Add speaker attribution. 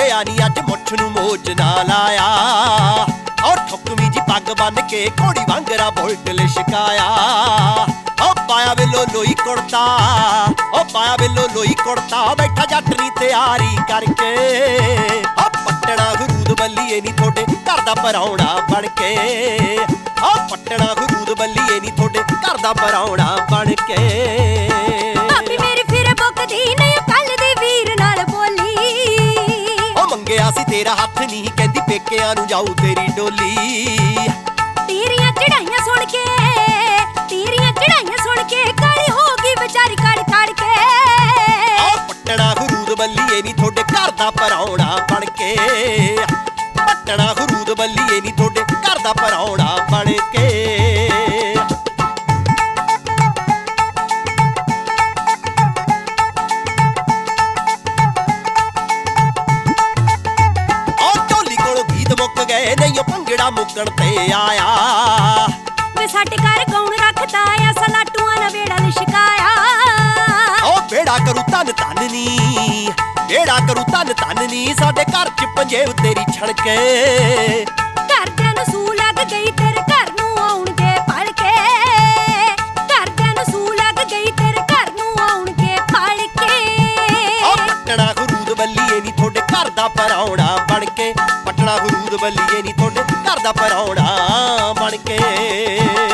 Speaker 1: ਹੋਇਆ ਨੀ ਅੱਜ ਮੁੱਛ ਨੂੰ ਮੋਜ ਨਾ ਲਾਇਆ ਔਰ ਠੁਕਵੀਂ ਜੀ ਪੱਗ ਬੰਨ ਕੇ ਘੋੜੀ ਵਾਂਗਰਾ ਬੁਲਟ ਲਿਸ਼ਕਾਇਆ ਓ ਪਾਇਆ ਵੇ ਲੋਈ ਕੁੜਤਾ ਓ ਪਾਇਆ ਵੇ ਲੋਈ ਕੁੜਤਾ ਬੈਠਾ ਜੱਟ ਨੀ ਤਿਆਰੀ ਕਰਕੇ ਓ ਪੱਟਣਾ ਖਰੂਦ ਬੱਲੀਏ ਨੀ ਥੋਡੇ ਘਰ ਦਾ ਪਰਾਉਣਾ ਬਣ ਕੇ ਓ ਪੱਟਣਾ ਖਰੂਦ ਬੱਲੀਏ ਨੀ ਥੋਡੇ ਘਰ ਦਾ ਪਰਾਉਣਾ ਬਣ ਕੇ
Speaker 2: ਭਾਬੀ ਮੇਰੀ ਫਿਰ ਬੁੱਕਦੀ ਨਹੀਂ ਕੱਲ ਦੇ ਵੀਰ ਨਾਲ ਬੋਲੀ
Speaker 1: ਓ ਮੰਗਿਆ ਸੀ ਤੇਰਾ ਹੱਥ ਨਹੀਂ ਕਹਿੰਦੀ ਪੇਕਿਆਂ ਨੂੰ ਜਾਊ ਤੇਰੀ ਡੋਲੀ
Speaker 2: ਤੇਰੀਆਂ ਚੜਾਈਆਂ ਸੁਣ ਕੇ ਕਾਲੀ ਹੋ ਗਈ ਵਿਚਾਰੀ ਕੜ ਕੇ
Speaker 1: ਓ ਪੱਟਣਾ ਖਰੂਦ ਬੱਲੀਏ ਨੀ ਥੋਡੇ ਘਰ ਦਾ ਪਰਾਉਣਾ ਬਣ ਕੇ ਪੱਟਣਾ ਖਰੂਦ ਬੱਲੀਏ ਨੀ ਥੋਡੇ ਘਰ ਦਾ ਪਰਾਉਣਾ ਬਣ ਕੇ ਗਏ ਨਹੀਂ ਭੰਗੜਾ ਮੁੱਕਣ ਤੇ ਆਇਆ
Speaker 2: ਵੇ ਸਾਡੇ ਘਰ ਗਾਉਣ ਰੱਖਦਾ ਆ ਸਲਾਟੂਆਂ ਨਾ ਵੇੜਾ ਲਿਸ਼ਕਾਇਆ
Speaker 1: ਓ ਬੇੜਾ ਕਰੂ ਧੰਨ ਧੰਨ ਨੀ ਬੇੜਾ ਕਰੂ ਧੰਨ ਧੰਨ ਨੀ ਸਾਡੇ ਘਰ ਚ ਪੰਜੇਬ ਤੇਰੀ ਛਣਕੇ
Speaker 2: ਘਰਦਿਆਂ ਨੂੰ ਸੂ ਲੱਗ ਗਈ ਤੇਰੇ ਘਰ ਨੂੰ ਆਉਣਗੇ ਫੜ ਕੇ ਘਰਦਿਆਂ ਨੂੰ ਸੂ ਲੱਗ ਗਈ ਤੇਰੇ ਘਰ ਨੂੰ ਆਉਣਗੇ ਫੜ ਕੇ
Speaker 1: ਓ ਪੱਟਣਾ ਖਰੂਦ ਬੱਲੀਏ ਨੀ ਥੋਡੇ ਘਰ ਦਾ ਪਰਾਉਣਾ ਬਣ ਕੇ ਪੱਟਣਾ ਖਰੂਦ ਬੱਲੀਏ ਨੀ ਥੋਡੇ ਘਰ ਦਾ ਪਰਾਉਣਾ ਬਣ ਕੇ